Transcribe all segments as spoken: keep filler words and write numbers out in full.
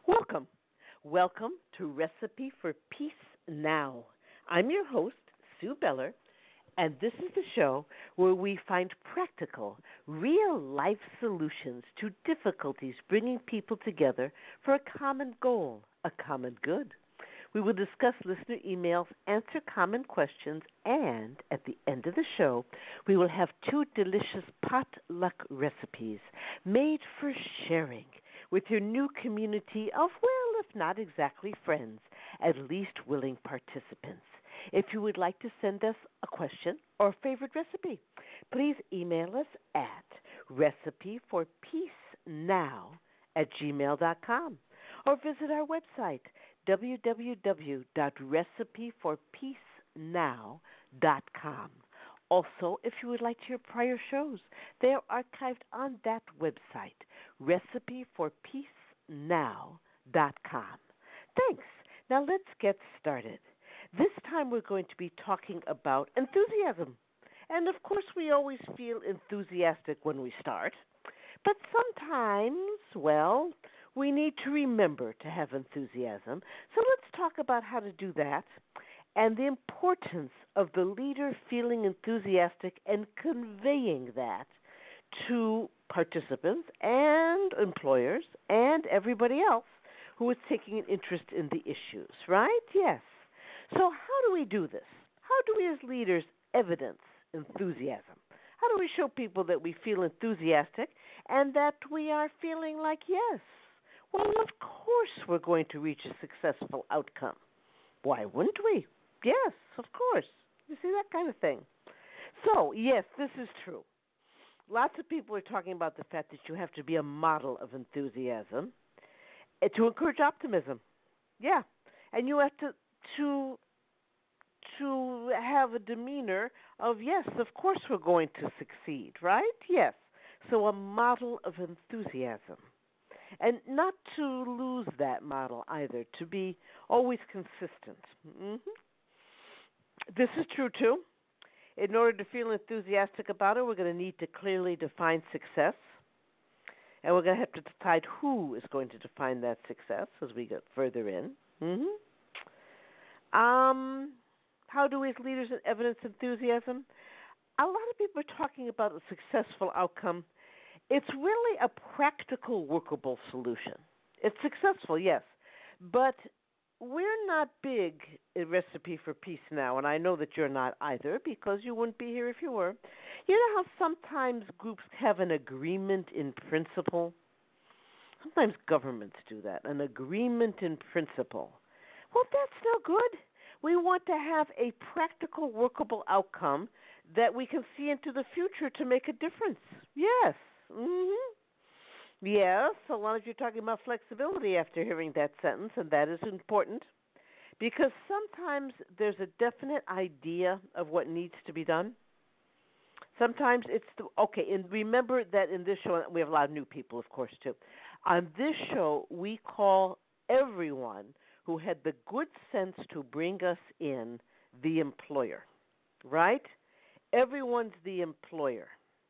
Welcome. Welcome to Recipe for Peace Now. I'm your host, Sue Beller, and this is the show where we find practical, real life solutions to difficulties bringing people together for a common goal, a common good. We will discuss listener emails, answer common questions, and at the end of the show, we will have two delicious potluck recipes made for sharing with your new community of, well, if not exactly friends, at least willing participants. If you would like to send us a question or a favorite recipe, please email us at recipeforpeacenow at gmail dot com or visit our website, w w w dot recipe for peace now dot com. Also, if you would like to hear prior shows, they are archived on that website, recipe for peace now dot com. Thanks. Now let's get started. This time we're going to be talking about enthusiasm. And of course, we always feel enthusiastic when we start. But sometimes, well, we need to remember to have enthusiasm. So let's talk about how to do that and the importance of the leader feeling enthusiastic and conveying that to participants and employers and everybody else who is taking an interest in the issues, right? Yes. So how do we do this? How do we as leaders evidence enthusiasm? How do we show people that we feel enthusiastic and that we are feeling like, yes, well, of course we're going to reach a successful outcome. Why wouldn't we? Yes, of course. You see, that kind of thing. So, yes, this is true. Lots of people are talking about the fact that you have to be a model of enthusiasm uh, to encourage optimism. Yeah, and you have to to to have a demeanor of, yes, of course we're going to succeed, right? Yes. So a model of enthusiasm. And not to lose that model either, to be always consistent. Mm-hmm. This is true, too. In order to feel enthusiastic about it, we're going to need to clearly define success. And we're going to have to decide who is going to define that success as we get further in. Mm-hmm. Um, how do we as leaders evidence enthusiasm? A lot of people are talking about a successful outcome. It's really a practical, workable solution. It's successful, yes, but we're not big in Recipe for Peace Now, and I know that you're not either because you wouldn't be here if you were. You know how sometimes groups have an agreement in principle? Sometimes governments do that, an agreement in principle. Well, that's no good. We want to have a practical, workable outcome that we can see into the future to make a difference. Yes. Mm-hmm. Yes, a lot of you are talking about flexibility after hearing that sentence, and that is important because sometimes there's a definite idea of what needs to be done. Sometimes it's the, okay, and remember that in this show, we have a lot of new people, of course, too. On this show, we call everyone who had the good sense to bring us in the employer, right? Everyone's the employer.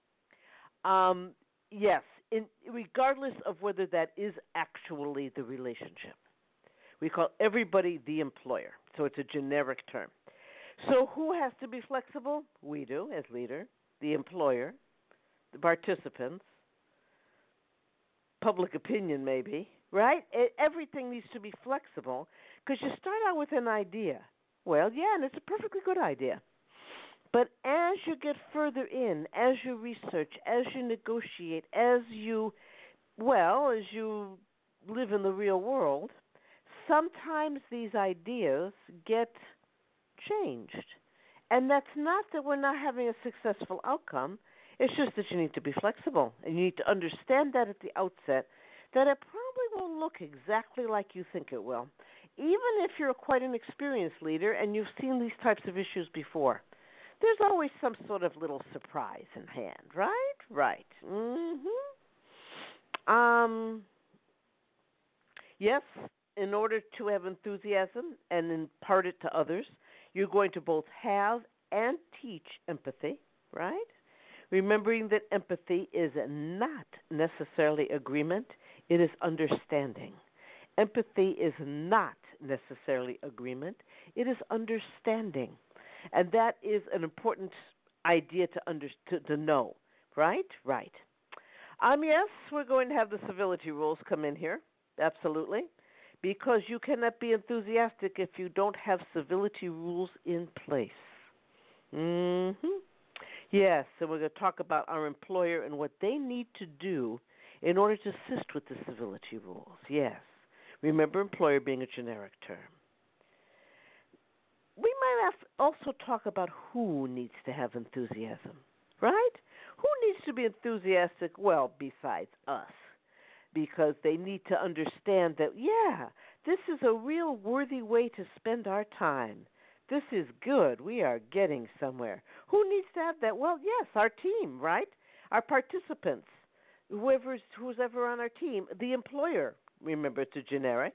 Um, yes, in, regardless of whether that is actually the relationship. We call everybody the employer, so it's a generic term. So who has to be flexible? We do, as leader, the employer, the participants, public opinion maybe, right? Everything needs to be flexible because you start out with an idea. Well, yeah, and it's a perfectly good idea. But as you get further in, as you research, as you negotiate, as you, well, as you live in the real world, sometimes these ideas get changed. And that's not that we're not having a successful outcome. It's just that you need to be flexible. And you need to understand that at the outset, that it probably won't look exactly like you think it will, even if you're quite an experienced leader and you've seen these types of issues before. There's always some sort of little surprise in hand, right? Right. Mm-hmm. Um, yes, in order to have enthusiasm and impart it to others, you're going to both have and teach empathy, right? Remembering that empathy is not necessarily agreement, it is understanding. Empathy is not necessarily agreement, it is understanding. And that is an important idea to under, to, to know, right? Right. Um, yes, we're going to have the civility rules come in here, absolutely, because you cannot be enthusiastic if you don't have civility rules in place. Mm-hmm. Yes, so we're going to talk about our employer and what they need to do in order to assist with the civility rules. Yes. Remember, employer being a generic term. We might have also talk about who needs to have enthusiasm, right? Who needs to be enthusiastic? Well, besides us, because they need to understand that, yeah, this is a real worthy way to spend our time. This is good. We are getting somewhere. Who needs to have that? Well, yes, our team, right? Our participants, whoever's who's ever on our team, the employer. Remember, it's a generic.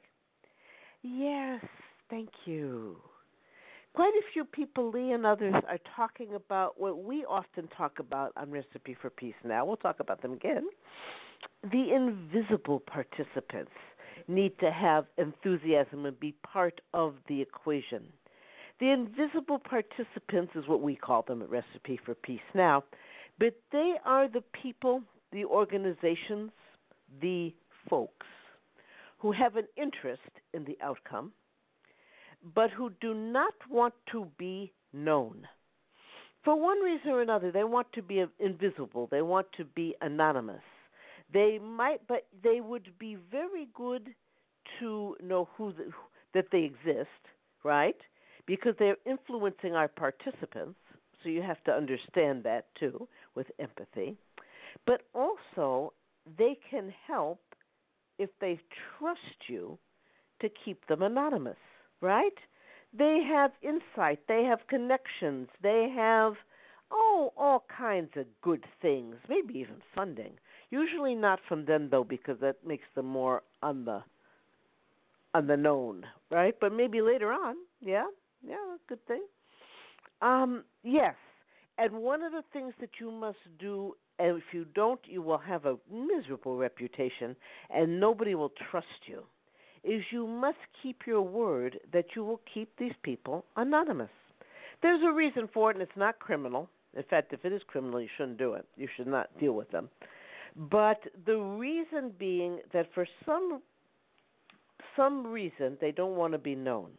Yes, thank you. Quite a few people, Lee and others, are talking about what we often talk about on Recipe for Peace Now. We'll talk about them again. The invisible participants need to have enthusiasm and be part of the equation. The invisible participants is what we call them at Recipe for Peace Now, but they are the people, the organizations, the folks who have an interest in the outcome, but who do not want to be known. For one reason or another, they want to be invisible. They want to be anonymous. They might, but they would be very good to know who the, that they exist, right? Because they're influencing our participants. So you have to understand that too with empathy. But also, they can help if they trust you to keep them anonymous, right? They have insight, they have connections, they have, oh, all kinds of good things, maybe even funding. Usually not from them, though, because that makes them more on the on the known, right? But maybe later on, yeah, yeah, good thing. Um, yes, and one of the things that you must do, and if you don't, you will have a miserable reputation, and nobody will trust you, is you must keep your word that you will keep these people anonymous. There's a reason for it, and it's not criminal. In fact, if it is criminal, you shouldn't do it. You should not deal with them. But the reason being that for some some reason they don't want to be known.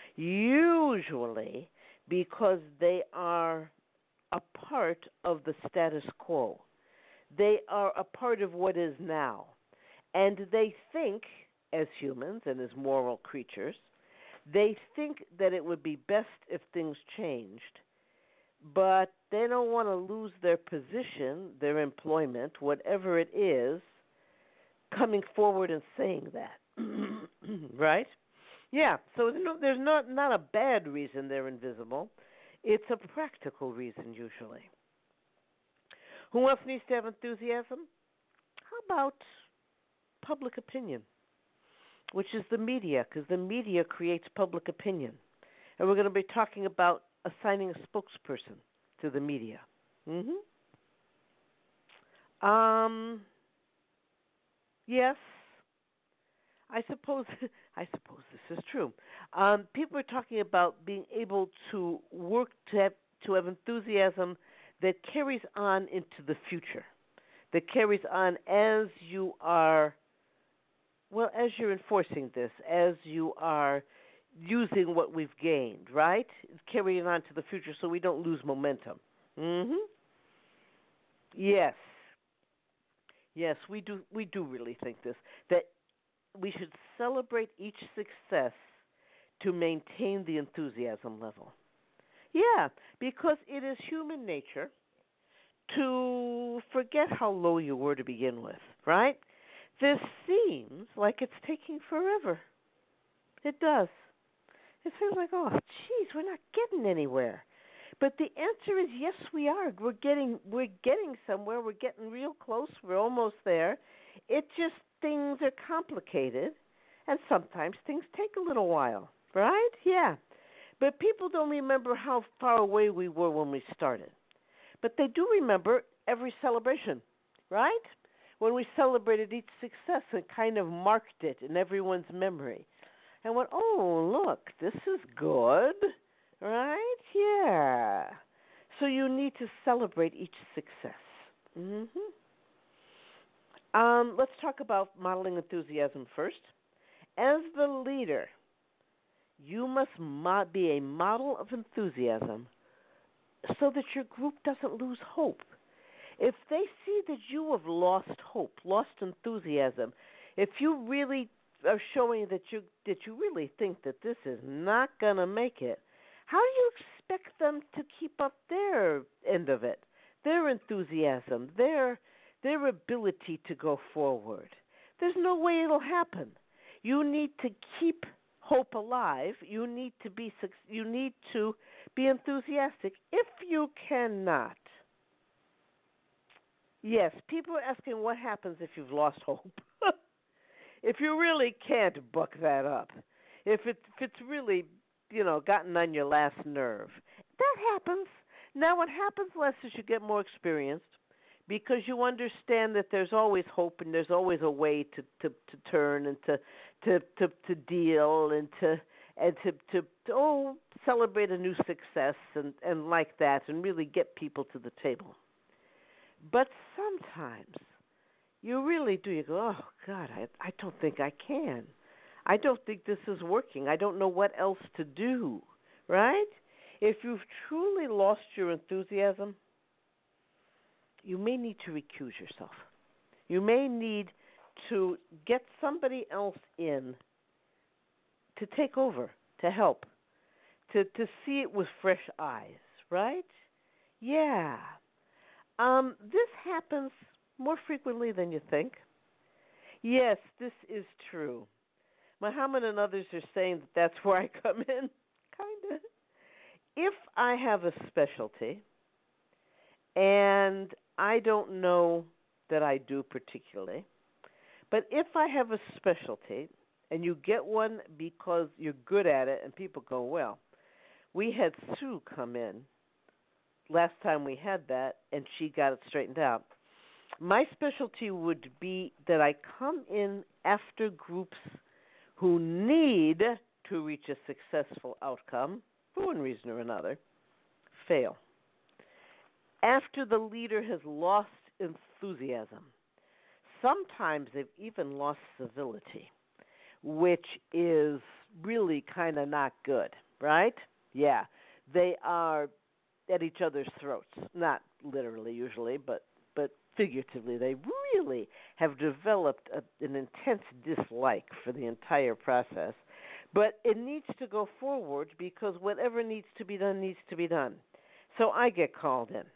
Usually because they are a part of the status quo. They are a part of what is now. And they think, as humans and as moral creatures, they think that it would be best if things changed, but they don't want to lose their position, their employment, whatever it is, coming forward and saying that. Right? Yeah, so there's not, not a bad reason they're invisible. It's a practical reason, usually. Who else needs to have enthusiasm? How about public opinion, which is the media, because the media creates public opinion. And we're going to be talking about assigning a spokesperson to the media. Mm-hmm. Um, yes, I suppose I suppose this is true. Um, people are talking about being able to work to have, to have enthusiasm that carries on into the future, that carries on as you are, well, as you're enforcing this, as you are using what we've gained, right? It's carrying on to the future so we don't lose momentum. Mm-hmm. Yes. Yes, we do we do really think this, that we should celebrate each success to maintain the enthusiasm level. Yeah, because it is human nature to forget how low you were to begin with, right? This seems like it's taking forever. It does. It feels like, oh, geez, we're not getting anywhere. But the answer is yes, we are. We're getting we're getting somewhere. We're getting real close. We're almost there. It just, things are complicated, and sometimes things take a little while, right? Yeah. But people don't remember how far away we were when we started. But they do remember every celebration, right? when we celebrated each success and kind of marked it in everyone's memory. And went, oh, look, this is good, right? Yeah. So you need to celebrate each success. hmm Um, let's talk about modeling enthusiasm first. As the leader, you must mo- be a model of enthusiasm so that your group doesn't lose hope. If they see that you have lost hope, lost enthusiasm, if you really are showing that you that you really think that this is not going to make it, how do you expect them to keep up their end of it, their enthusiasm, their their ability to go forward? There's no way it'll happen. You need to keep hope alive. You need to be you need to be enthusiastic. If you cannot, yes, people are asking what happens if you've lost hope. If you really can't buck that up, if it if it's really, you know, gotten on your last nerve, that happens. Now, what happens less is you get more experienced because you understand that there's always hope and there's always a way to, to, to turn and to, to to to deal and to and to, to, to oh celebrate a new success and, and like that and really get people to the table. But sometimes you really do. You go, oh, God, I, I don't think I can. I don't think this is working. I don't know what else to do, right? If you've truly lost your enthusiasm, you may need to recuse yourself. You may need to get somebody else in to take over, to help, to, to see it with fresh eyes, right? Yeah. Um, this happens more frequently than you think. Yes, this is true. Muhammad and others are saying that that's where I come in, kind of. If I have a specialty, and I don't know that I do particularly, but if I have a specialty, and you get one because you're good at it, and people go, well, we had Sue come in last time we had that, and she got it straightened out. My specialty would be that I come in after groups who need to reach a successful outcome, for one reason or another, fail. After the leader has lost enthusiasm, sometimes they've even lost civility, which is really kind of not good, right? Yeah, they are at each other's throats, not literally usually, but but figuratively. They really have developed a, an intense dislike for the entire process. But it needs to go forward because whatever needs to be done needs to be done. So I get called in.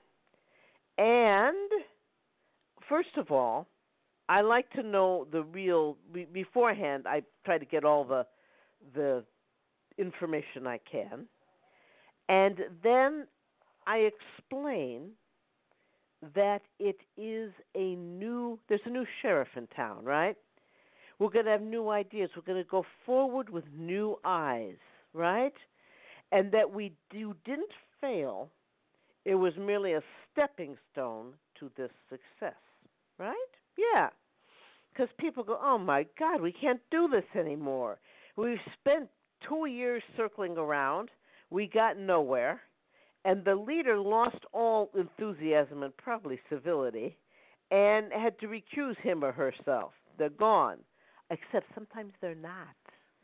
And first of all, I like to know the real, beforehand I try to get all the the information I can. And then I explain that it is a new, there's a new sheriff in town, right? We're going to have new ideas. We're going to go forward with new eyes, right? And that we you didn't fail. It was merely a stepping stone to this success, right? Yeah. Because people go, oh, my God, we can't do this anymore. We've spent two years circling around. We got nowhere. And the leader lost all enthusiasm and probably civility and had to recuse him or herself. They're gone. Except sometimes they're not.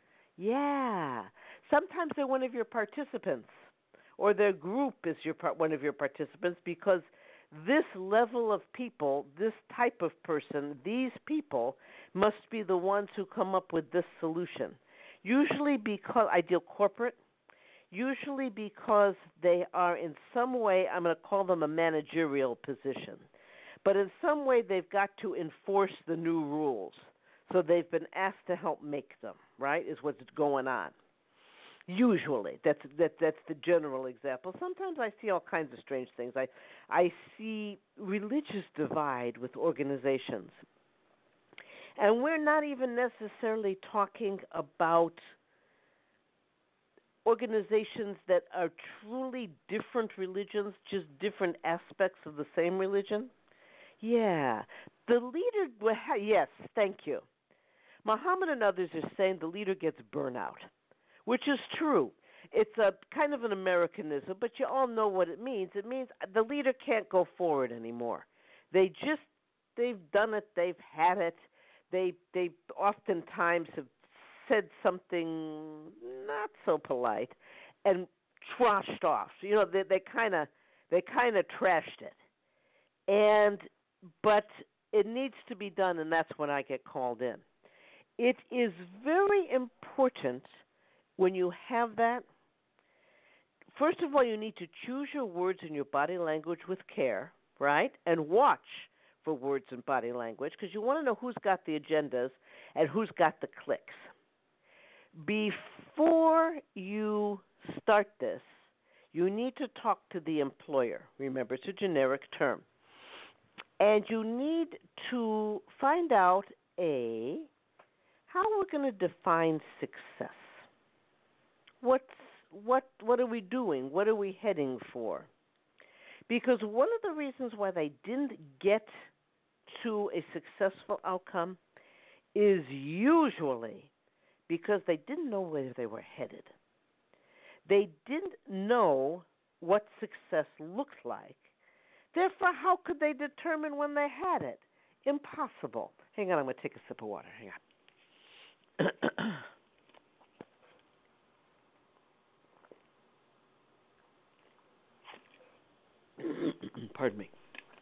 Yeah. Sometimes they're one of your participants or their group is your one of your participants because this level of people, this type of person, these people must be the ones who come up with this solution. Usually because I deal corporate, usually because they are in some way, I'm going to call them a managerial position, but in some way they've got to enforce the new rules. So they've been asked to help make them, right, is what's going on. Usually, that's that, that's the general example. Sometimes I see all kinds of strange things. I, I see religious divide with organizations. And we're not even necessarily talking about organizations that are truly different religions, just different aspects of the same religion. Yeah. The leader, well, ha- yes, thank you. Muhammad and others are saying the leader gets burnout, which is true. It's a kind of an Americanism, but you all know what it means. It means the leader can't go forward anymore. They just they've done it, they've had it. They they oftentimes have said something not so polite and trashed off. You know, they they kind of they kind of trashed it. And but it needs to be done, and that's when I get called in. It is very important when you have that. First of all, you need to choose your words and your body language with care, right? And watch for words and body language because you want to know who's got the agendas and who's got the clicks. Before you start this, you need to talk to the employer. Remember, it's a generic term. And you need to find out, A, how we're going to define success. What's what what are we doing? What are we heading for? Because one of the reasons why they didn't get to a successful outcome is usually because they didn't know where they were headed. They didn't know what success looked like. Therefore, how could they determine when they had it? Impossible. Hang on, I'm going to take a sip of water. Hang on. Pardon me.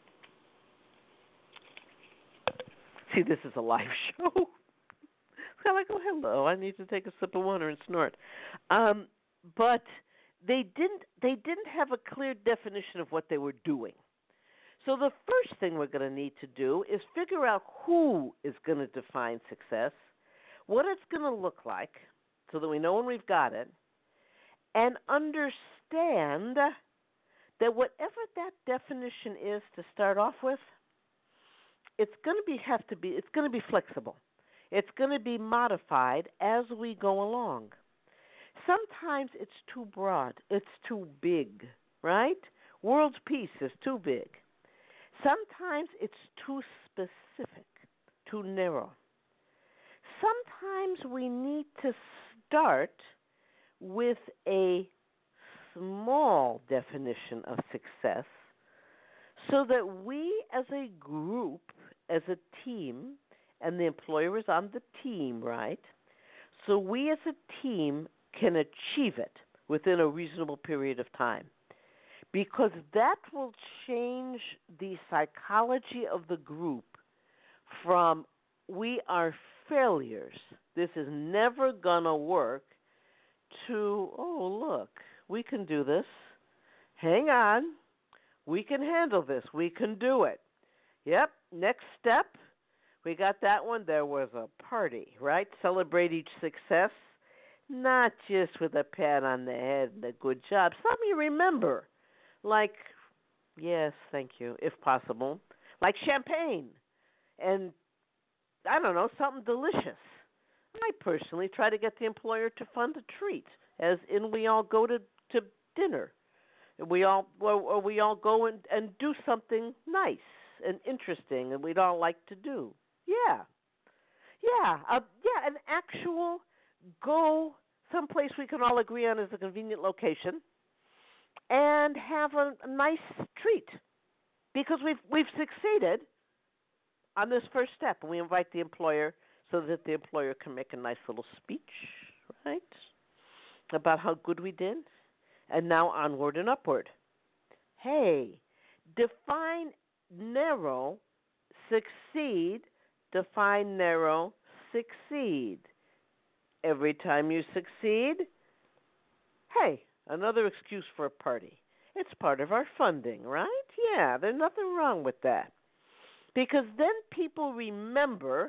See, this is a live show. I'm like, oh, hello. I need to take a sip of water and snort. Um, but they didn't. They didn't have a clear definition of what they were doing. So the first thing we're going to need to do is figure out who is going to define success, what it's going to look like, so that we know when we've got it, and understand that whatever that definition is to start off with, it's going to be have to be it's going to be flexible. It's going to be modified as we go along. Sometimes it's too broad, it's too big, right? World peace is too big. Sometimes it's too specific, too narrow. Sometimes we need to start with a small definition of success so that we as a group, as a team, and the employer is on the team, right? So we as a team can achieve it within a reasonable period of time. Because that will change the psychology of the group from we are failures, this is never going to work, to, oh, look, we can do this. Hang on. We can handle this. We can do it. Yep. Next step, we got that one. There was a party, right? Celebrate each success, not just with a pat on the head and a good job. Some you remember, like, yes, thank you, if possible, like champagne and, I don't know, something delicious. I personally try to get the employer to fund a treat, as in we all go to, to dinner. We all or, or we all go and, and do something nice and interesting, and we'd all like to do. Yeah, yeah, uh, yeah. An actual go someplace we can all agree on is a convenient location, and have a, a nice treat because we've we've succeeded on this first step, and we invite the employer so that the employer can make a nice little speech, right, about how good we did. And now onward and upward. Hey, define narrow, succeed, define narrow, succeed. Every time you succeed, hey, another excuse for a party. It's part of our funding, right? Yeah, there's nothing wrong with that. Because then people remember,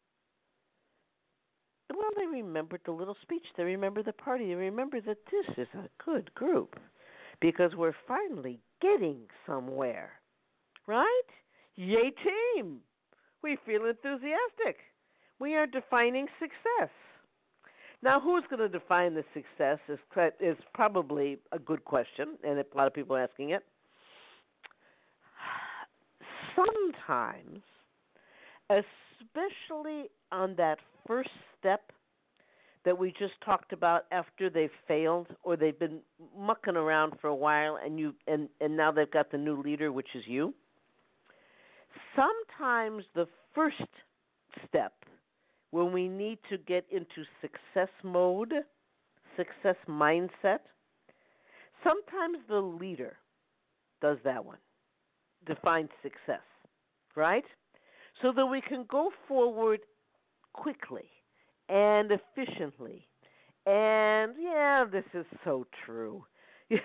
well, they remembered the little speech. They remember the party. They remember that this is a good group because we're finally getting somewhere, right? Yay, team! We feel enthusiastic. We are defining success. Now, who's going to define the success is, is probably a good question, and a lot of people are asking it. sometimes, especially on that first step that we just talked about after they've failed or they've been mucking around for a while and you and, and now they've got the new leader, which is you. Sometimes the first step when we need to get into success mode, success mindset, sometimes the leader does that one, defines success, right? So that we can go forward quickly and efficiently. And yeah, this is so true. A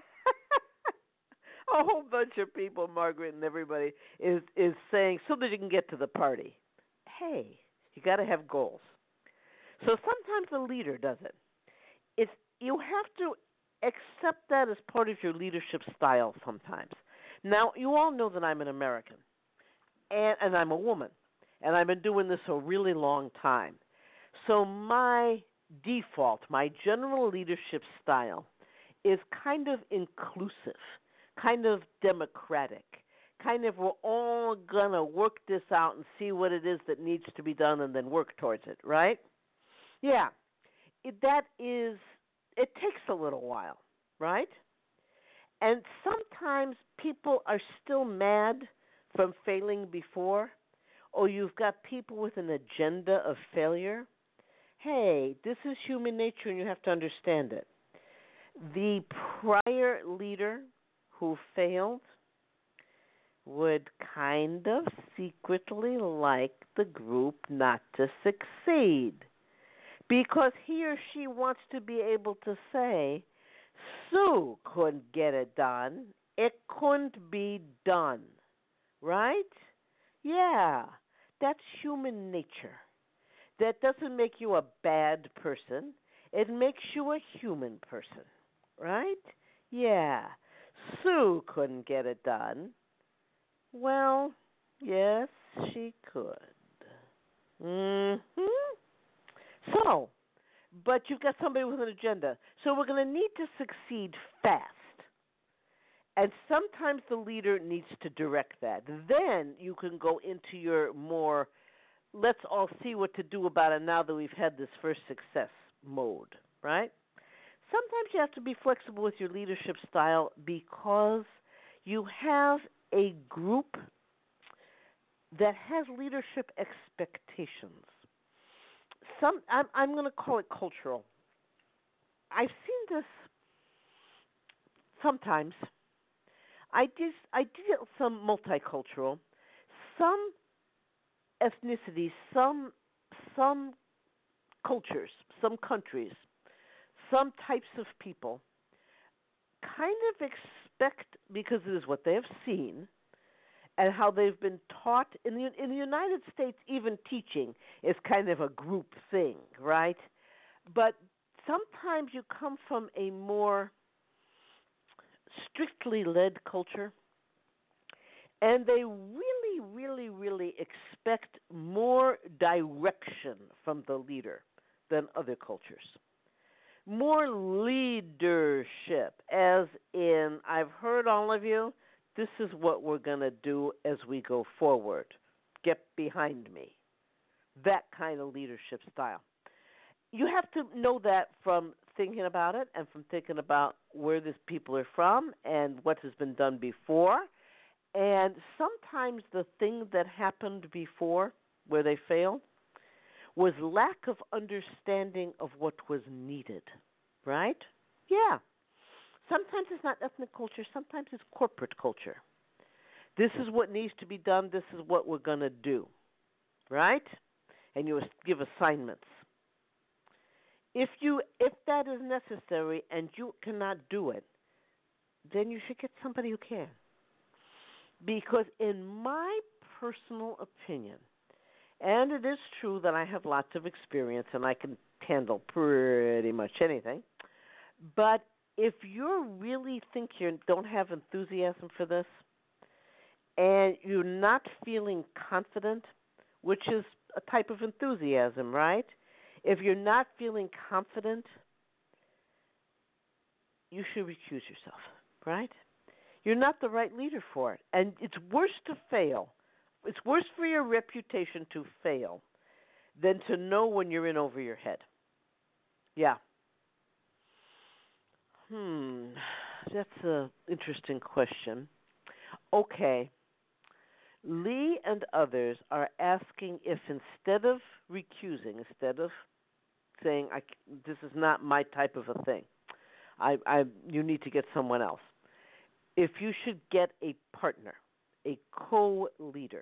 whole bunch of people, Margaret and everybody, is, is saying so that you can get to the party. Hey, you got to have goals. So sometimes the leader does it. It's, you have to accept that as part of your leadership style sometimes. Now, you all know that I'm an American, and, and I'm a woman, and I've been doing this a really long time. So my default, my general leadership style is kind of inclusive, kind of democratic, kind of we're all going to work this out and see what it is that needs to be done and then work towards it, right? Yeah, it, that is, it takes a little while, right? And sometimes people are still mad from failing before, or you've got people with an agenda of failure. Hey, this is human nature and you have to understand it. The prior leader who failed would kind of secretly like the group not to succeed because he or she wants to be able to say, Sue couldn't get it done. It couldn't be done. Right? Yeah, that's human nature. That doesn't make you a bad person. It makes you a human person. Right? Yeah. Sue couldn't get it done. Well, yes, she could. Mm-hmm. So, but you've got somebody with an agenda. So we're going to need to succeed fast. And sometimes the leader needs to direct that. Then you can go into your more, let's all see what to do about it now that we've had this first success mode, right? Sometimes you have to be flexible with your leadership style because you have a group that has leadership expectations. Some I'm, I'm going to call it cultural. I've seen this sometimes. I did I did some multicultural, some ethnicities, some some cultures, some countries, some types of people kind of expect, because it is what they have seen and how they've been taught in the in the United States, even teaching is kind of a group thing, right? But sometimes you come from a more strictly led culture, and they really, really, really expect more direction from the leader than other cultures. More leadership, as in, I've heard all of you, this is what we're going to do as we go forward. Get behind me. That kind of leadership style. You have to know that from thinking about it and from thinking about where these people are from and what has been done before. And sometimes the thing that happened before where they failed was lack of understanding of what was needed, right? Yeah. Sometimes it's not ethnic culture. Sometimes it's corporate culture. This is what needs to be done. This is what we're going to do, right? And you give assignments. If you if that is necessary and you cannot do it, then you should get somebody who can. Because in my personal opinion, and it is true that I have lots of experience and I can handle pretty much anything, but if you really think you don't have enthusiasm for this and you're not feeling confident, which is a type of enthusiasm, right? If you're not feeling confident, you should recuse yourself, right? You're not the right leader for it. And it's worse to fail. It's worse for your reputation to fail than to know when you're in over your head. Yeah. Hmm. That's an interesting question. Okay. Lee and others are asking if instead of recusing, instead of saying, I, this is not my type of a thing, I, I, you need to get someone else, if you should get a partner, a co-leader.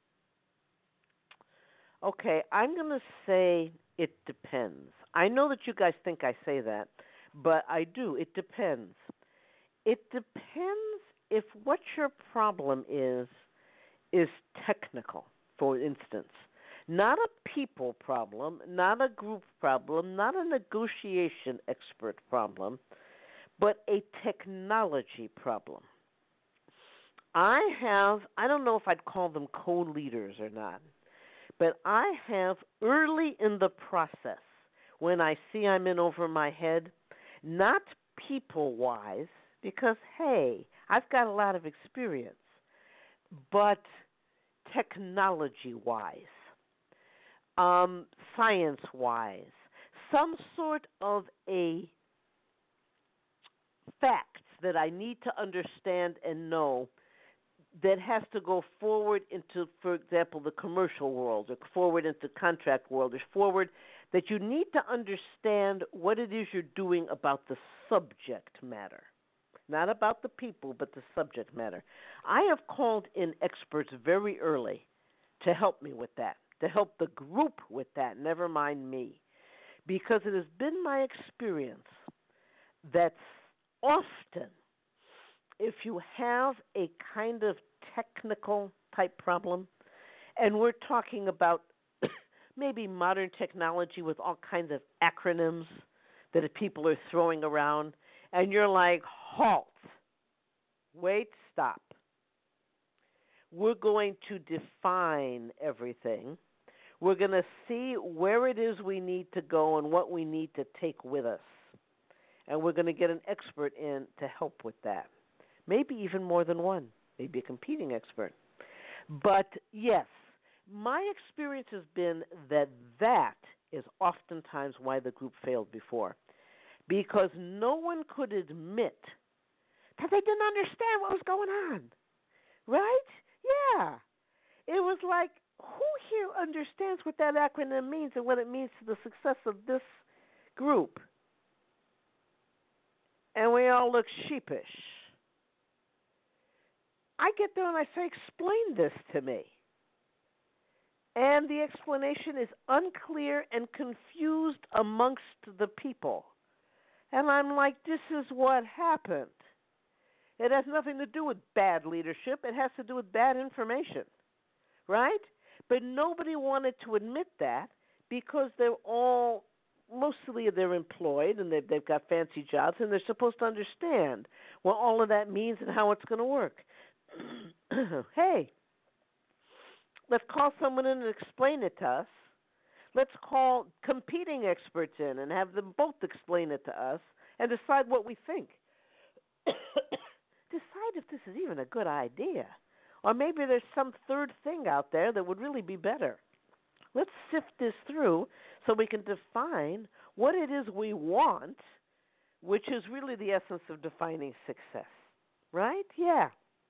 Okay, I'm going to say it depends. I know that you guys think I say that, but I do. It depends. It depends if what your problem is is technical, for instance. Not a people problem, not a group problem, not a negotiation expert problem, but a technology problem. I have, I don't know if I'd call them co-leaders or not, but I have early in the process, when I see I'm in over my head, not people-wise, because, hey, I've got a lot of experience, but technology-wise, um, science-wise, some sort of a facts that I need to understand and know that has to go forward into, for example, the commercial world, or forward into contract world, or forward that you need to understand what it is you're doing about the subject matter. Not about the people, but the subject matter. I have called in experts very early to help me with that, to help the group with that, never mind me. Because it has been my experience that often, if you have a kind of technical type problem, and we're talking about maybe modern technology with all kinds of acronyms that people are throwing around, and you're like, halt, wait, stop. We're going to define everything. We're going to see where it is we need to go and what we need to take with us. And we're going to get an expert in to help with that. Maybe even more than one, maybe a competing expert. But yes, my experience has been that that is oftentimes why the group failed before. Because no one could admit that they didn't understand what was going on. Right? Yeah. It was like, who here understands what that acronym means and what it means to the success of this group? And we all look sheepish. I get there and I say, explain this to me. And the explanation is unclear and confused amongst the people. And I'm like, this is what happened. It has nothing to do with bad leadership. It has to do with bad information, right? But nobody wanted to admit that because they're all, mostly they're employed and they've, they've got fancy jobs and they're supposed to understand what all of that means and how it's going to work. Hey, let's call someone in and explain it to us. Let's call competing experts in and have them both explain it to us and decide what we think. Decide if this is even a good idea. Or maybe there's some third thing out there that would really be better. Let's sift this through so we can define what it is we want, which is really the essence of defining success. Right? Yeah.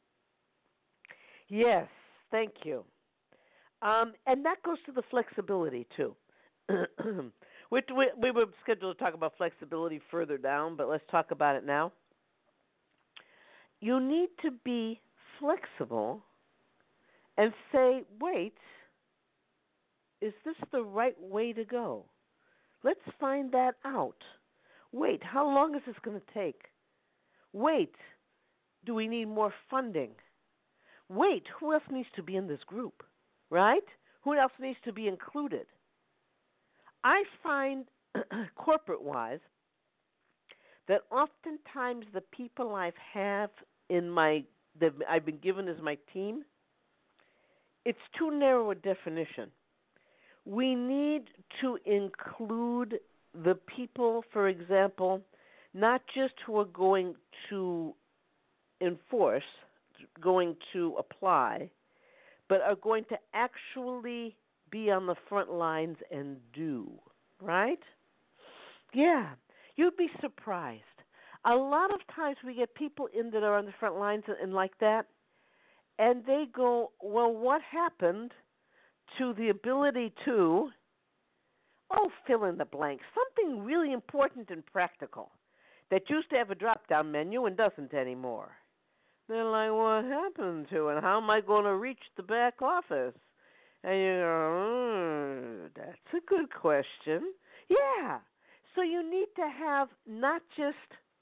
Yes, thank you. Um, and that goes to the flexibility, too. we, we, we were scheduled to talk about flexibility further down, but let's talk about it now. You need to be flexible and say, wait, is this the right way to go? Let's find that out. Wait, how long is this going to take? Wait, do we need more funding? Wait, who else needs to be in this group, right? Who else needs to be included? I find, corporate-wise, that oftentimes the people I've have in my that I've been given as my team, it's too narrow a definition. We need to include the people, for example, not just who are going to enforce, going to apply, but are going to actually be on the front lines and do, right? Yeah, you'd be surprised. A lot of times we get people in that are on the front lines and, and like that, and they go, well, what happened to the ability to, oh, fill in the blank, something really important and practical that used to have a drop-down menu and doesn't anymore. They're like, what happened to it? How am I going to reach the back office? And you go, mm, that's a good question. Yeah. So you need to have not just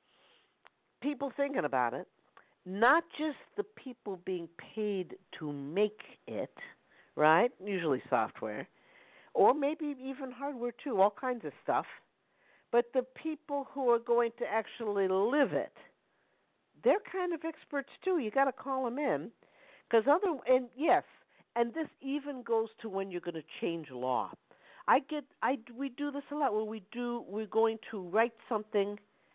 people thinking about it, not just the people being paid to make it, right? Usually software, or maybe even hardware too, all kinds of stuff. But the people who are going to actually live it, they're kind of experts too. You got to call them in, because other and yes, and this even goes to when you're going to change law. I get, I we do this a lot where we do we're going to write something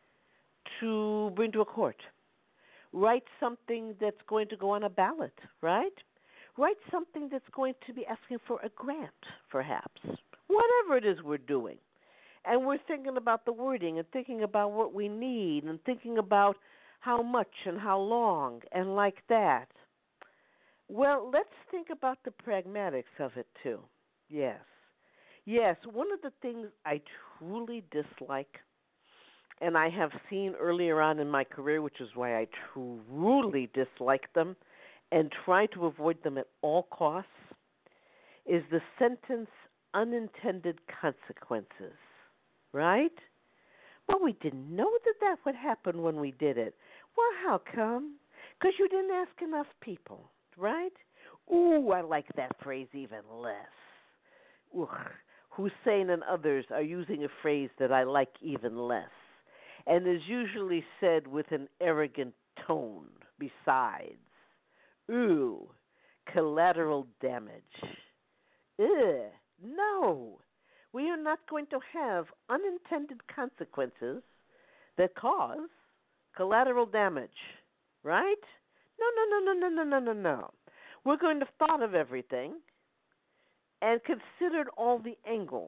to bring to a court, write something that's going to go on a ballot, right? Write something that's going to be asking for a grant, perhaps. Whatever it is we're doing. And we're thinking about the wording and thinking about what we need and thinking about how much and how long and like that. Well, let's think about the pragmatics of it too. Yes. Yes, one of the things I truly dislike, and I have seen earlier on in my career, which is why I truly dislike them and try to avoid them at all costs, is the sentence unintended consequences, right? Well, we didn't know that that would happen when we did it. Well, how come? Because you didn't ask enough people, right? Ooh, I like that phrase even less. Ooh, Hussein and others are using a phrase that I like even less, and is usually said with an arrogant tone besides. Ooh, collateral damage. Ugh, no. We are not going to have unintended consequences that cause collateral damage, right? No, no, no, no, no, no, no, no, no. We're going to have thought of everything and considered all the angles.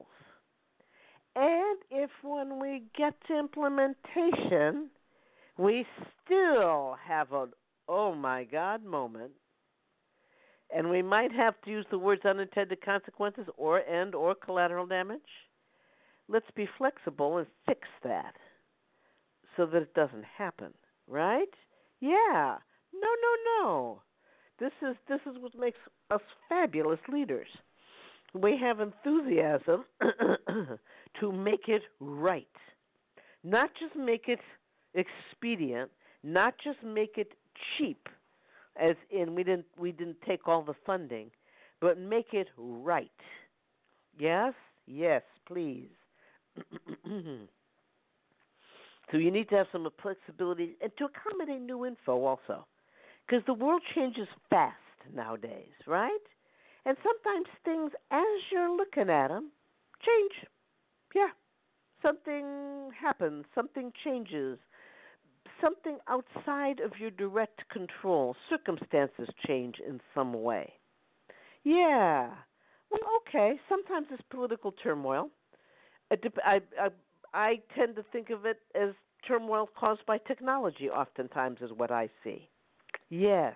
And if when we get to implementation, we still have an oh my God moment, and we might have to use the words unintended consequences or and or collateral damage, let's be flexible and fix that so that it doesn't happen, right? Yeah. No, no, no. This is this is what makes us fabulous leaders. We have enthusiasm to make it right, not just make it expedient, not just make it cheap, as in we didn't we didn't take all the funding, but make it right. Yes, yes, please. So you need to have some flexibility and to accommodate new info also, because the world changes fast nowadays, right? And sometimes things, as you're looking at them, change. Yeah, something happens, something changes, something outside of your direct control. Circumstances change in some way. Yeah. Well, okay. Sometimes it's political turmoil. It dep- I, I, I tend to think of it as turmoil caused by technology, oftentimes, is what I see. Yes.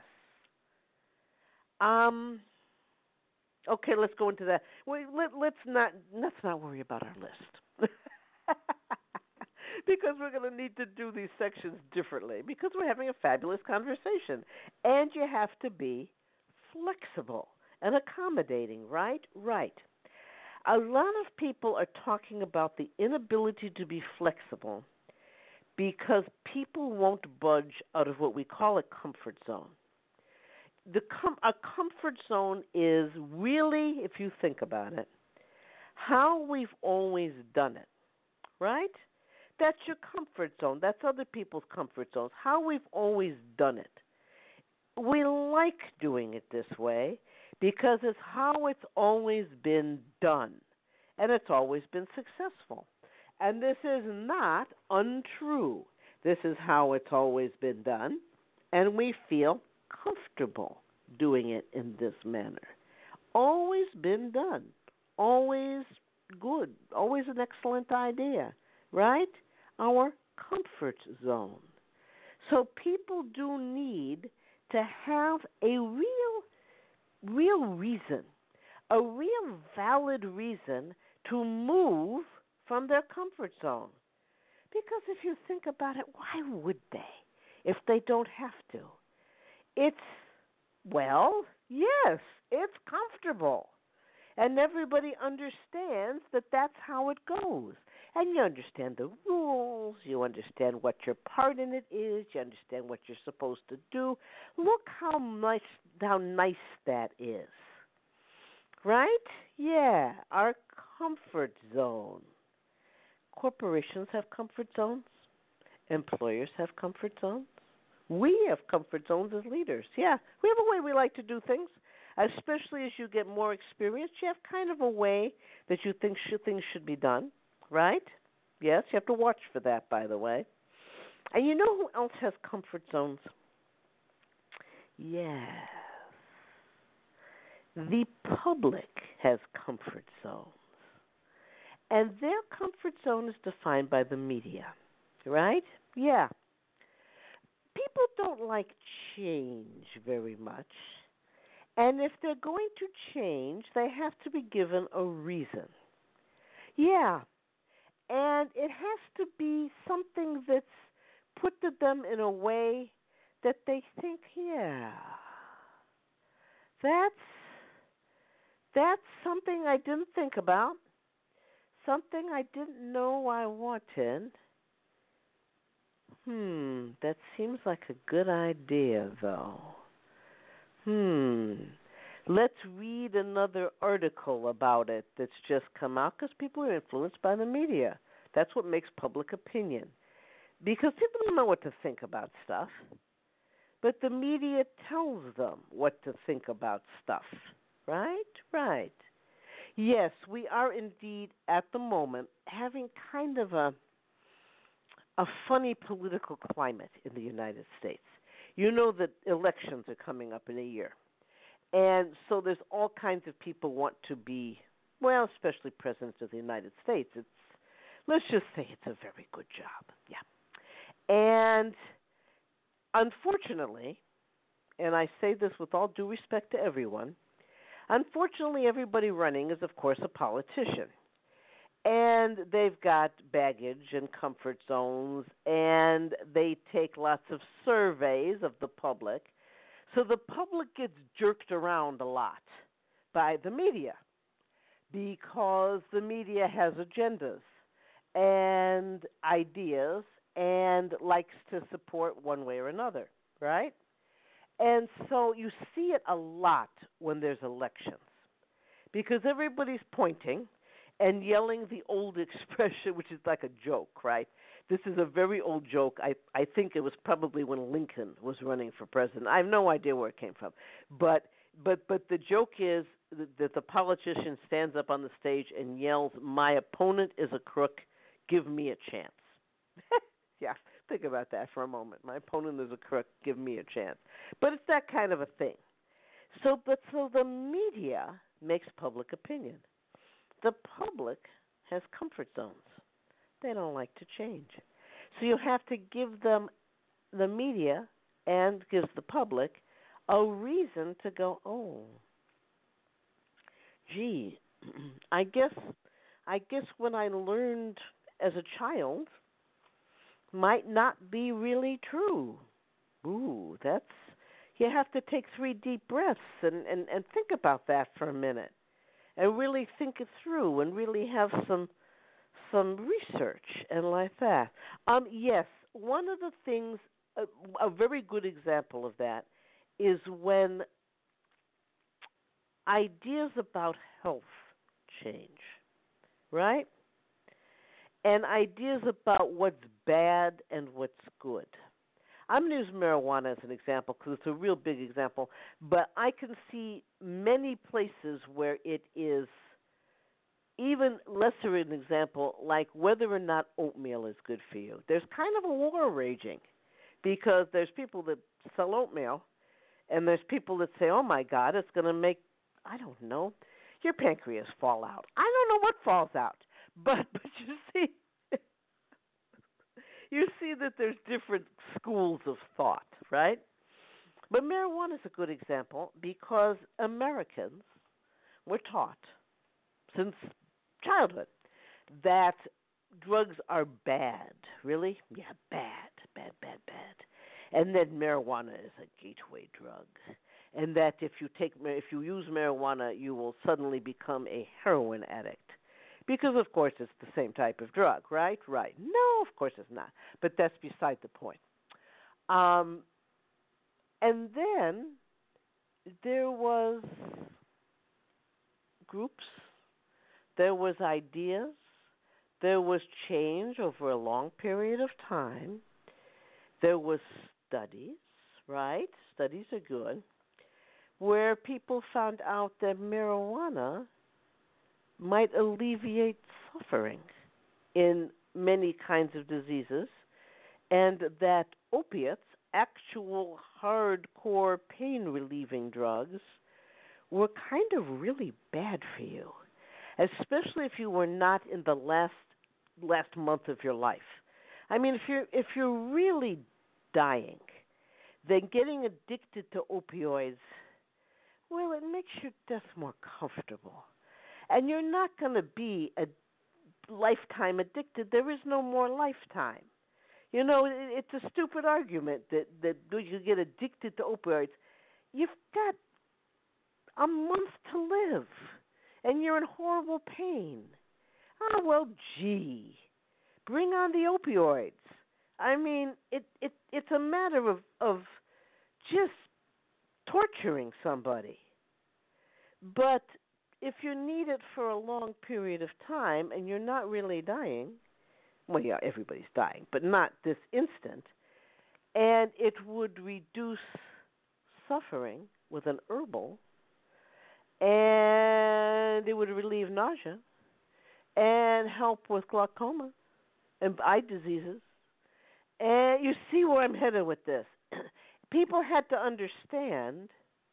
Um. Okay, let's go into that. Wait, let, let's not let's not worry about our list. Because we're going to need to do these sections differently because we're having a fabulous conversation. And you have to be flexible and accommodating, right? Right. A lot of people are talking about the inability to be flexible because people won't budge out of what we call a comfort zone. The com- a comfort zone is really, if you think about it, how we've always done it, right? That's your comfort zone. That's other people's comfort zones, how we've always done it. We like doing it this way because it's how it's always been done, and it's always been successful. And this is not untrue. This is how it's always been done, and we feel comfortable doing it in this manner. Always been done. Always good. Always an excellent idea, right? Our comfort zone. So people do need to have a real, real reason, a real valid reason to move from their comfort zone. Because if you think about it, why would they if they don't have to? It's, well, yes, it's comfortable. And everybody understands that that's how it goes. And you understand the rules, you understand what your part in it is, you understand what you're supposed to do. Look how nice how nice that is. Right? Yeah, our comfort zone. Corporations have comfort zones. Employers have comfort zones. We have comfort zones as leaders. Yeah, we have a way we like to do things. Especially as you get more experience, you have kind of a way that you think should, things should be done, right? Yes, you have to watch for that, by the way. And you know who else has comfort zones? Yes. The public has comfort zones. And their comfort zone is defined by the media, right? Yeah. People don't like change very much. And if they're going to change, they have to be given a reason. Yeah. And it has to be something that's put to them in a way that they think, yeah, that's that's something I didn't think about, something I didn't know I wanted. Hmm, that seems like a good idea, though. Hmm. Let's read another article about it that's just come out because people are influenced by the media. That's what makes public opinion. Because people don't know what to think about stuff, but the media tells them what to think about stuff. Right? Right. Yes, we are indeed at the moment having kind of a a funny political climate in the United States. You know that elections are coming up in a year. And so there's all kinds of people want to be, well, especially presidents of the United States. It's, let's just say it's a very good job. Yeah. And unfortunately, and I say this with all due respect to everyone, unfortunately everybody running is, of course, a politician. And they've got baggage and comfort zones, and they take lots of surveys of the public. So the public gets jerked around a lot by the media because the media has agendas and ideas and likes to support one way or another, right? And so you see it a lot when there's elections because everybody's pointing and yelling the old expression, which is like a joke, right? This is a very old joke. I, I think it was probably when Lincoln was running for president. I have no idea where it came from. But but but the joke is that, that the politician stands up on the stage and yells, "My opponent is a crook. Give me a chance." Yeah, think about that for a moment. My opponent is a crook. Give me a chance. But it's that kind of a thing. So, but so the media makes public opinion. The public has comfort zones. They don't like to change. So you have to give them, the media, and gives the public a reason to go, oh, gee, I guess, I guess what I learned as a child might not be really true. Ooh, that's, you have to take three deep breaths and, and, and think about that for a minute. And really think it through, and really have some some research and like that. Um, yes, one of the things, a, a very good example of that, is when ideas about health change, right? And ideas about what's bad and what's good. I'm going to use marijuana as an example because it's a real big example, but I can see many places where it is even lesser an example, like whether or not oatmeal is good for you. There's kind of a war raging because there's people that sell oatmeal, and there's people that say, "Oh my God, it's going to make I don't know your pancreas fall out." I don't know what falls out, but but you see, you see that there's different schools of thought, right? But marijuana is a good example because Americans were taught since childhood that drugs are bad. Really? Yeah, bad, bad, bad, bad. And that marijuana is a gateway drug. And that if you take if you use marijuana, you will suddenly become a heroin addict. Because of course it's the same type of drug, right? Right. No, of course it's not. But that's beside the point. Um, and then there was groups, there was ideas, there was change over a long period of time. There was studies, right? Studies are good, where people found out that marijuana might alleviate suffering in many kinds of diseases, and that opiates, actual hardcore pain relieving drugs, were kind of really bad for you, especially if you were not in the last last month of your life. I mean, if you're if you're really dying, then getting addicted to opioids, well, it makes your death more comfortable. And you're not going to be a lifetime addicted. There is no more lifetime. You know, it, it's a stupid argument that, that you get addicted to opioids. You've got a month to live, and you're in horrible pain. Oh, well, gee, bring on the opioids. I mean, it, it it's a matter of, of just torturing somebody. But if you need it for a long period of time and you're not really dying, well, yeah, everybody's dying, but not this instant, and it would reduce suffering with an herbal, and it would relieve nausea and help with glaucoma and eye diseases. And you see where I'm headed with this. People had to understand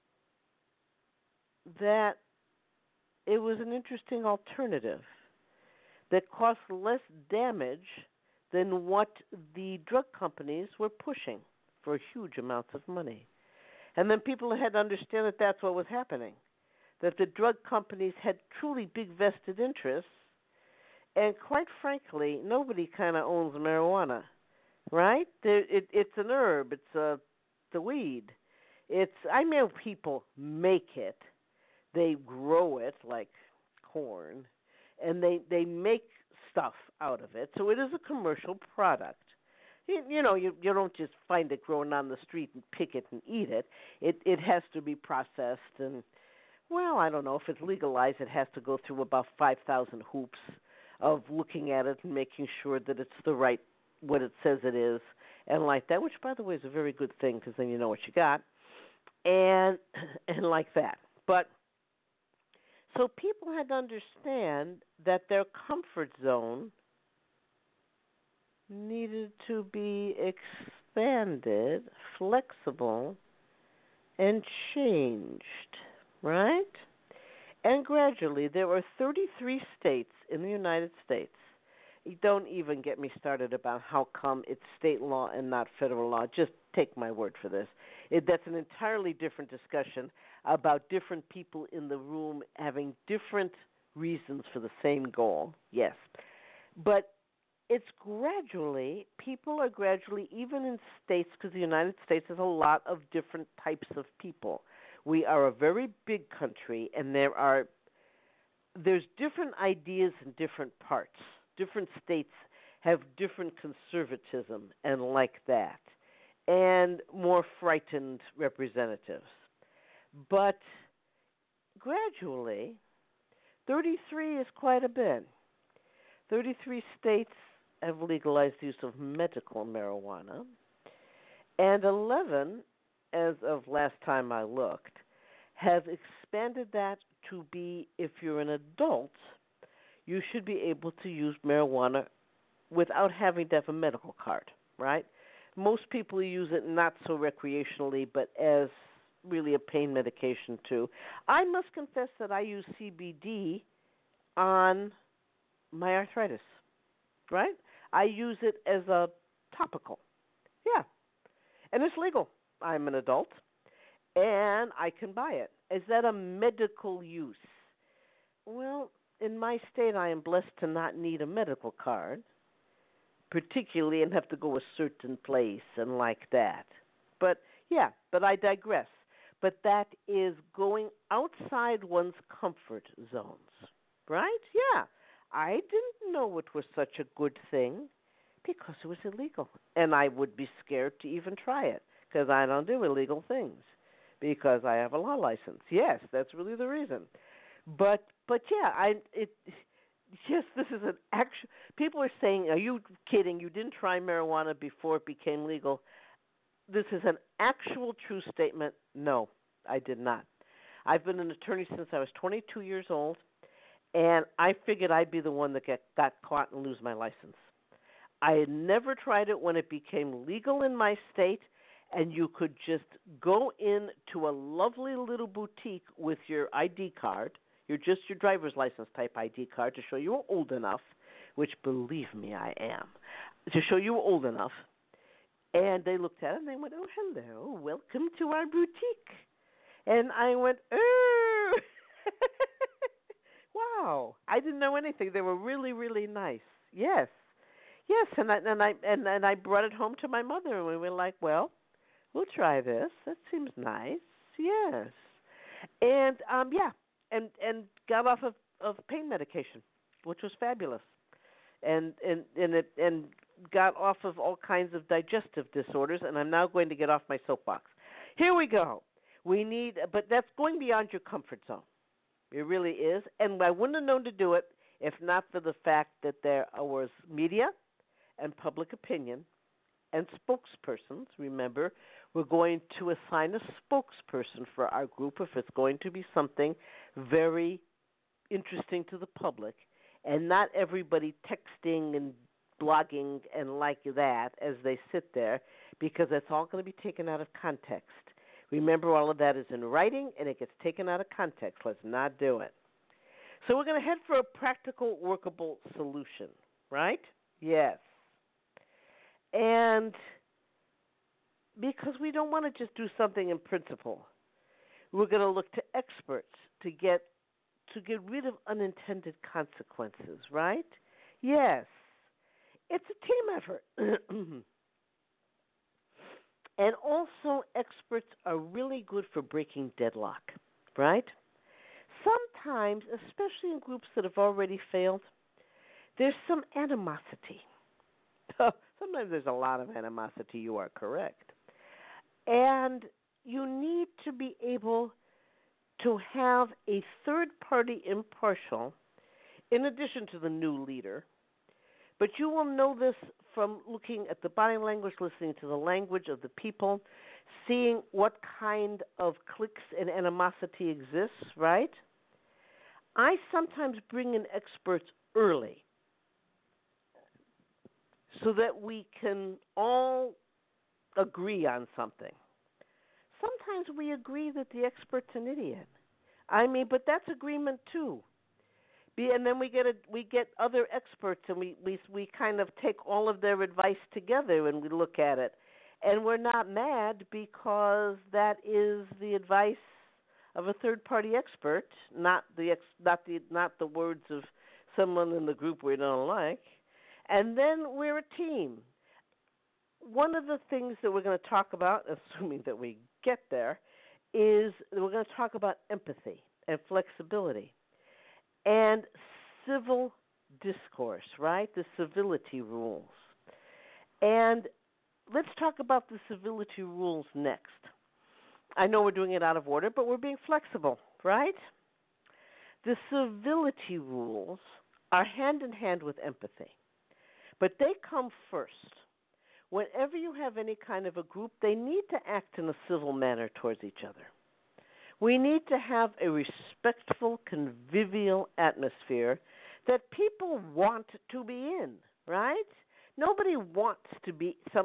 that it was an interesting alternative that cost less damage than what the drug companies were pushing for huge amounts of money. And then people had to understand that that's what was happening, that the drug companies had truly big vested interests, and quite frankly, nobody kind of owns marijuana, right? There, it, it's an herb. It's a the weed. It's I know people make it. They grow it like corn, and they they make stuff out of it. So it is a commercial product. You, you know, you you don't just find it growing on the street and pick it and eat it. It it has to be processed, and well, I don't know if it's legalized. It has to go through about five thousand hoops of looking at it and making sure that it's the right what it says it is, and like that. Which, by the way, is a very good thing because then you know what you got, and and like that. But so people had to understand that their comfort zone needed to be expanded, flexible, and changed, right? And gradually, there were thirty-three states in the United States. Don't even get me started about how come it's state law and not federal law. Just take my word for this. It, that's an entirely different discussion about different people in the room having different reasons for the same goal, yes. But it's gradually, people are gradually, even in states, because the United States has a lot of different types of people. We are a very big country, and there are, there's different ideas in different parts. Different states have different conservatism and like that, and more frightened representatives. But gradually, thirty-three is quite a bit. thirty-three states have legalized the use of medical marijuana, and eleven, as of last time I looked, have expanded that to be, if you're an adult, you should be able to use marijuana without having to have a medical card, right? Most people use it not so recreationally, but as really a pain medication too. I must confess that I use C B D on my arthritis, right? I use it as a topical. Yeah. And it's legal. I'm an adult and I can buy it. Is that a medical use? Well, in my state, I am blessed to not need a medical card, particularly, and have to go a certain place and like that. But yeah, but I digress. But that is going outside one's comfort zones, right? Yeah. I didn't know it was such a good thing because it was illegal. And I would be scared to even try it because I don't do illegal things because I have a law license. Yes, that's really the reason. But but yeah, I it yes, this is an actual. People are saying, "Are you kidding? You didn't try marijuana before it became legal?" This is an actual true statement. No, I did not. I've been an attorney since I was twenty-two years old, and I figured I'd be the one that get, got caught and lose my license. I had never tried it when it became legal in my state, and you could just go into a lovely little boutique with your I D card, your just your driver's license type I D card to show you were old enough, which believe me I am, to show you were old enough. And they looked at it and they went, "Oh, hello, welcome to our boutique." And I went, "Oh, wow!" I didn't know anything. They were really, really nice. Yes, yes. And I and I and, and I brought it home to my mother, and we were like, "Well, we'll try this. That seems nice." Yes, and um, yeah, and and got off of, of pain medication, which was fabulous, and and and it and got off of all kinds of digestive disorders, and I'm now going to get off my soapbox. Here we go. We need, but that's going beyond your comfort zone. It really is, and I wouldn't have known to do it if not for the fact that there was media and public opinion and spokespersons. Remember, we're going to assign a spokesperson for our group if it's going to be something very interesting to the public, and not everybody texting and blogging and like that as they sit there, because it's all going to be taken out of context. Remember, all of that is in writing, and it gets taken out of context. Let's not do it. So we're going to head for a practical, workable solution, right? Yes. And because we don't want to just do something in principle, we're going to look to experts to get to get rid of unintended consequences, right? Yes. It's a team effort. And also, experts are really good for breaking deadlock, right? Sometimes, especially in groups that have already failed, there's some animosity. Sometimes there's a lot of animosity, you are correct. And you need to be able to have a third-party impartial, in addition to the new leader. But you will know this from looking at the body language, listening to the language of the people, seeing what kind of cliques and animosity exists, right? I sometimes bring in experts early so that we can all agree on something. Sometimes we agree that the expert's an idiot. I mean, but that's agreement too. And then we get a, we get other experts, and we, we we kind of take all of their advice together, and we look at it, and we're not mad because that is the advice of a third-party expert, not the ex, not the not the words of someone in the group we don't like. And then we're a team. One of the things that we're going to talk about, assuming that we get there, is we're going to talk about empathy and flexibility. And civil discourse, right? The civility rules. And let's talk about the civility rules next. I know we're doing it out of order, but we're being flexible, right? The civility rules are hand in hand with empathy, but they come first. Whenever you have any kind of a group, they need to act in a civil manner towards each other. We need to have a respectful, convivial atmosphere that people want to be in, right? Nobody wants to be some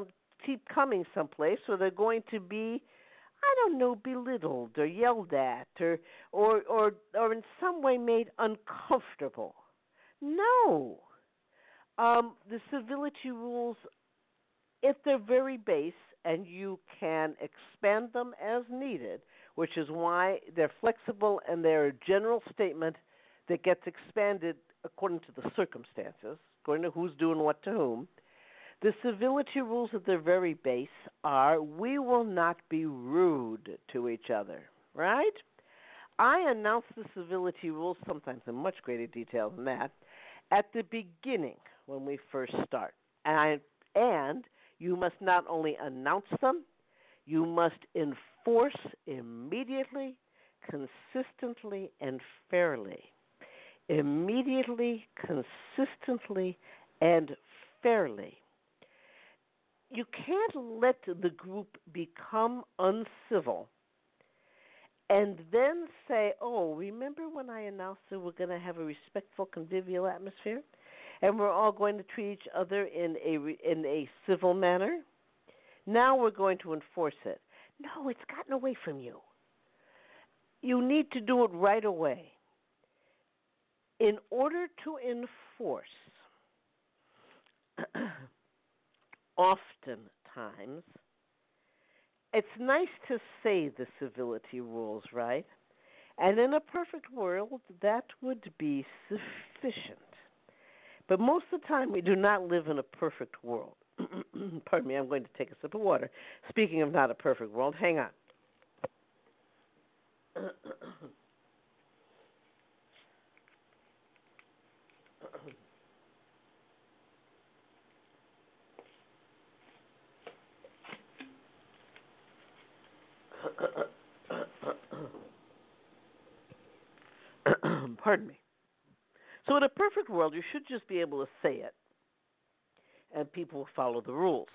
keep coming someplace where they're going to be, I don't know, belittled or yelled at or or or, or in some way made uncomfortable. No. Um, the civility rules, if they're very base and you can expand them as needed, which is why they're flexible and they're a general statement that gets expanded according to the circumstances, according to who's doing what to whom. The civility rules at their very base are we will not be rude to each other, right? I announce the civility rules, sometimes in much greater detail than that, at the beginning when we first start. And, and you must not only announce them, you must enforce immediately, consistently, and fairly. Immediately, consistently, and fairly. You can't let the group become uncivil and then say, oh, remember when I announced that we're going to have a respectful, convivial atmosphere and we're all going to treat each other in a, in a civil manner? Now we're going to enforce it. No, it's gotten away from you. You need to do it right away. In order to enforce, oftentimes, it's nice to say the civility rules, right? And in a perfect world, that would be sufficient. But most of the time, we do not live in a perfect world. Pardon me, I'm going to take a sip of water. Speaking of not a perfect world, hang on. Pardon me. So in a perfect world, you should just be able to say it, and people will follow the rules.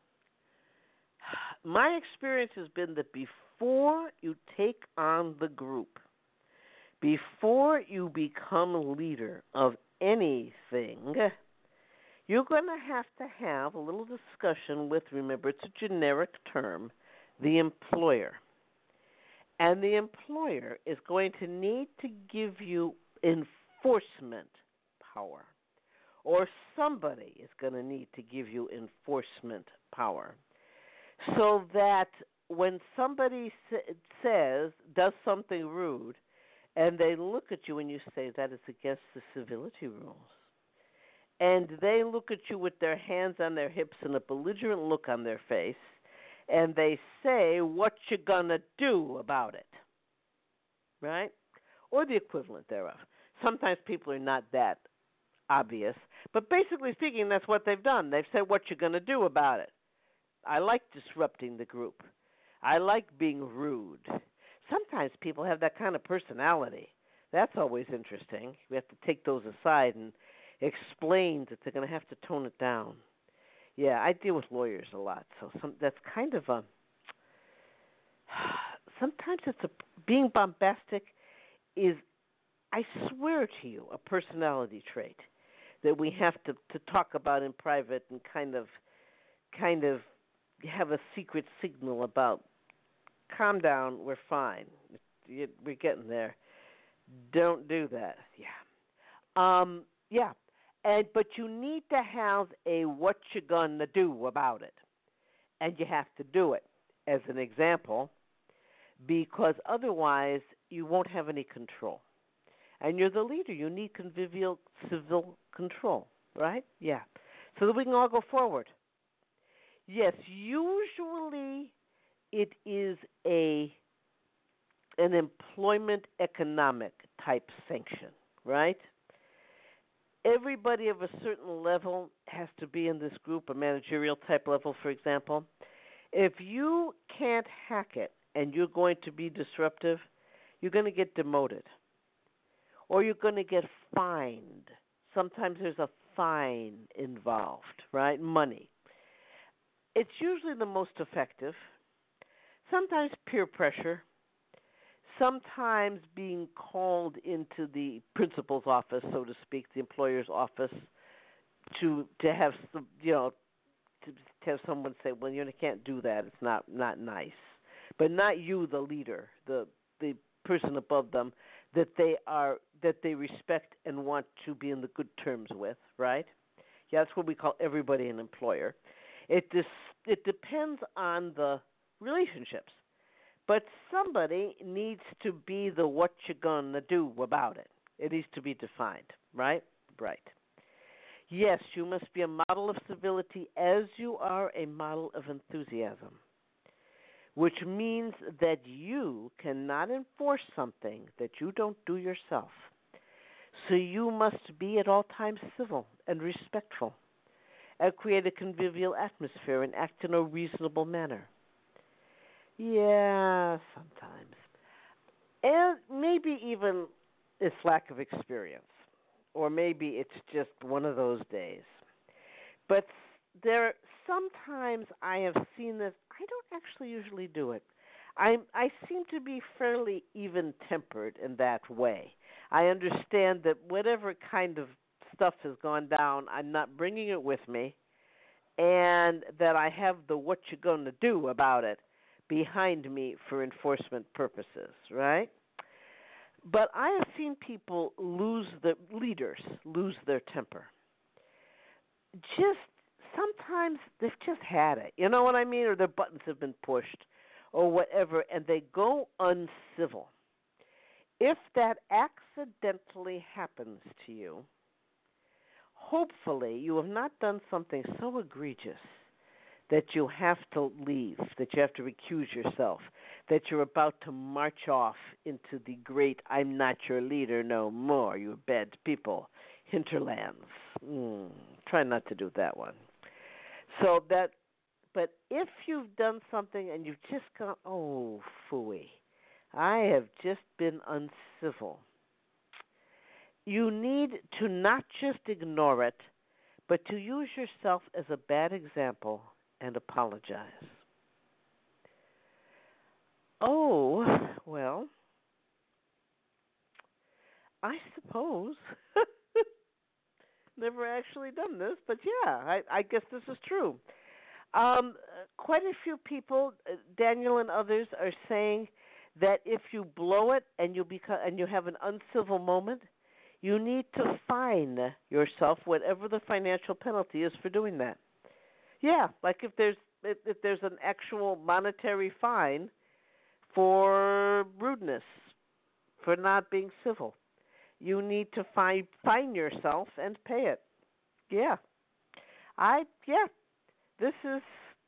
My experience has been that before you take on the group, before you become leader of anything, you're going to have to have a little discussion with, remember, it's a generic term, the employer. And the employer is going to need to give you enforcement power, or somebody is going to need to give you enforcement power, so that when somebody sa- says, does something rude, and they look at you and you say that is against the civility rules, and they look at you with their hands on their hips and a belligerent look on their face, and they say, what you gonna do about it, right? Or the equivalent thereof. Sometimes people are not that obvious, but basically speaking, that's what they've done. They've said, what you gonna do about it? I like disrupting the group. I like being rude. Sometimes people have that kind of personality. That's always interesting. We have to take those aside and explain that they're going to have to tone it down. Yeah, I deal with lawyers a lot, so some, that's kind of a. Sometimes it's a being bombastic is, I swear to you, a personality trait that we have to, to talk about in private and kind of, kind of have a secret signal about. Calm down, we're fine. We're getting there. Don't do that. Yeah. Um. Yeah. And but you need to have a what you gonna do about it, and you have to do it as an example, because otherwise you won't have any control. And you're the leader. You need convivial civil control, right? Yeah. So that we can all go forward. Yes. Usually, it is a an employment economic type sanction, right? Everybody of a certain level has to be in this group, a managerial type level, for example. If you can't hack it and you're going to be disruptive, you're going to get demoted or you're going to get fined. Sometimes there's a fine involved, right? Money. It's usually the most effective. Sometimes peer pressure. Sometimes being called into the principal's office, so to speak, the employer's office, to to have some, you know, to have someone say, "Well, you can't do that. It's not not nice." But not you, the leader, the the person above them that they are that they respect and want to be in the good terms with, right? Yeah, that's what we call everybody an employer. It dis, it depends on the relationships, but somebody needs to be the what you gonna do about it. It needs to be defined, right? Right. Yes, you must be a model of civility as you are a model of enthusiasm, which means that you cannot enforce something that you don't do yourself. So you must be at all times civil and respectful, and create a convivial atmosphere and act in a reasonable manner. Yeah, sometimes. And maybe even it's lack of experience, or maybe it's just one of those days. But there, sometimes I have seen this. I don't actually usually do it. I I seem to be fairly even tempered in that way. I understand that whatever kind of stuff has gone down, I'm not bringing it with me, and that I have the what you're going to do about it behind me for enforcement purposes, right? But I have seen people lose the leaders lose their temper. Just sometimes they've just had it. You know what I mean? Or their buttons have been pushed or whatever, and they go uncivil. If that accidentally happens to you, hopefully you have not done something so egregious that you have to leave, that you have to recuse yourself, that you're about to march off into the great I'm not your leader no more, you bad people, hinterlands. Mm, try not to do that one. So that, but if you've done something and you've just gone, oh, phooey, I have just been uncivil, you need to not just ignore it, but to use yourself as a bad example and apologize. Oh, well, I suppose. Never actually done this, but yeah, I, I guess this is true. Um, quite a few people, uh, Daniel and others, are saying that if you blow it and you become and you have an uncivil moment, you need to fine yourself whatever the financial penalty is for doing that. Yeah, like if there's if, if there's an actual monetary fine for rudeness, for not being civil, you need to fine fine yourself and pay it. Yeah, I yeah. This is.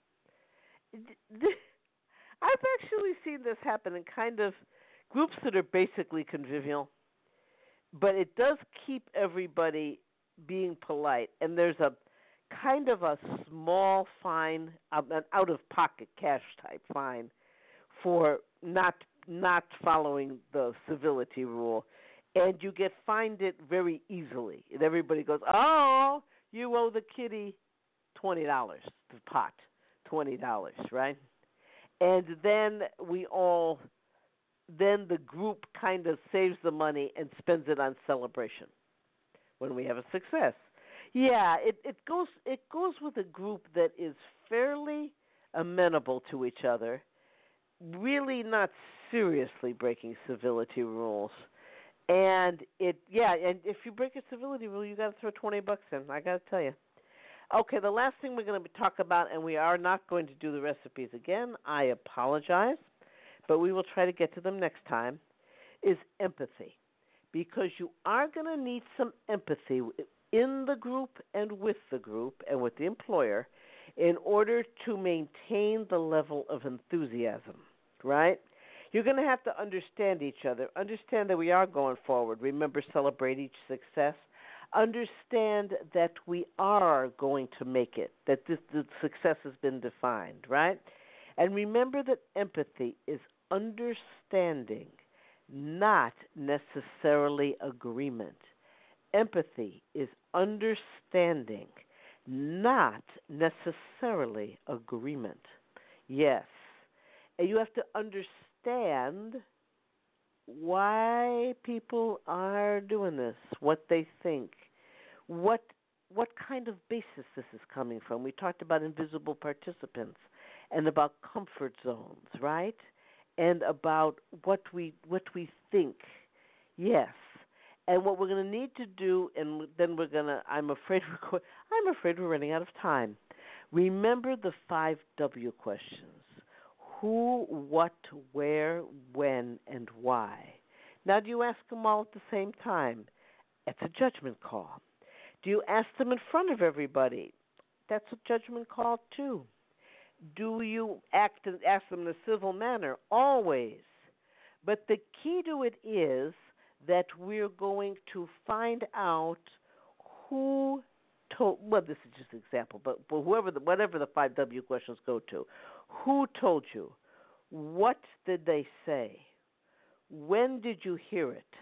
I've actually seen this happen in kind of groups that are basically convivial, but it does keep everybody being polite. And there's a kind of a small fine, an out-of-pocket cash type fine for not not following the civility rule, and you get fined it very easily. And everybody goes, "Oh, you owe the kitty twenty dollars, the pot, twenty dollars, right?" And then we all, then the group kind of saves the money and spends it on celebration when we have a success. Yeah, it, it goes it goes with a group that is fairly amenable to each other, really not seriously breaking civility rules. And it, yeah, and if you break a civility rule, you got to throw twenty bucks in. I got to tell you. Okay, the last thing we're going to talk about, and we are not going to do the recipes again, I apologize, but we will try to get to them next time, is empathy. Because you are going to need some empathy in the group and with the group and with the employer in order to maintain the level of enthusiasm, right? You're going to have to understand each other, understand that we are going forward. Remember, celebrate each success. Understand that we are going to make it, that this, the success has been defined, right? And remember that empathy is understanding, not necessarily agreement. Empathy is understanding, not necessarily agreement. Yes. And you have to understand why people are doing this, what they think, what what kind of basis this is coming from. We talked about invisible participants and about comfort zones, right? And about what we what we think. Yes. And what we're going to need to do, and then we're going to. I'm afraid we're. go- I'm afraid we're running out of time. Remember the five W questions: who, what, where, when, and why. Now, do you ask them all at the same time? It's a judgment call. Do you ask them in front of everybody? That's a judgment call too. Do you act and ask them in a civil manner? Always. But the key to it is that we're going to find out who told. Well, this is just an example, but, but whoever, the, whatever the five W questions go to, who told you? What did they say? When did you hear it?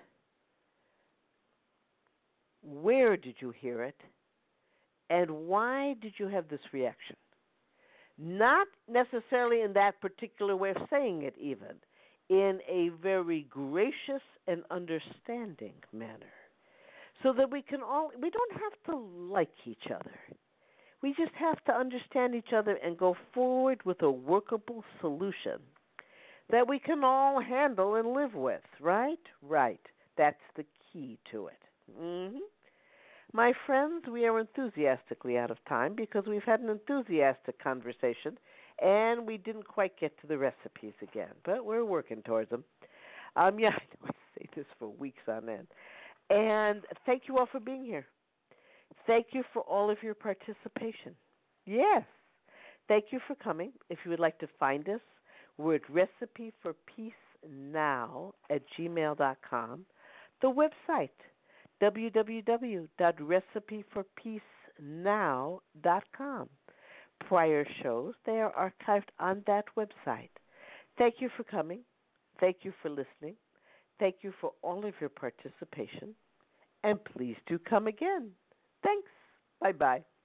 Where did you hear it? And why did you have this reaction? Not necessarily in that particular way of saying it, even, in a very gracious and understanding manner. So that we can all, we don't have to like each other. We just have to understand each other and go forward with a workable solution that we can all handle and live with, right? Right. That's the key to it. Mm-hmm. My friends, we are enthusiastically out of time because we've had an enthusiastic conversation and we didn't quite get to the recipes again, but we're working towards them. Um, yeah, I know I say this for weeks on end. And thank you all for being here. Thank you for all of your participation. Yes. Thank you for coming. If you would like to find us, we're at recipe for peace now at gmail dot com. The website, w w w dot recipe for peace now dot com. Prior shows, they are archived on that website. Thank you for coming. Thank you for listening. Thank you for all of your participation. And please do come again. Thanks. Bye-bye.